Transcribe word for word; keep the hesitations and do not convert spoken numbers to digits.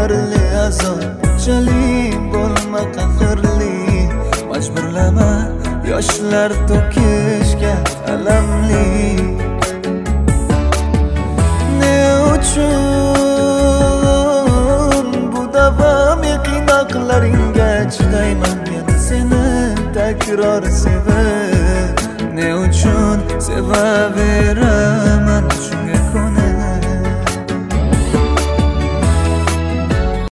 qoniqarli azob, bunchalik bo'lma qahrli, majburlama yoshlar to'kishga alamli. Ne uchun bu davomiy qiynoqlaringga chidayman men seni takror sevib, ne uchun sevaveram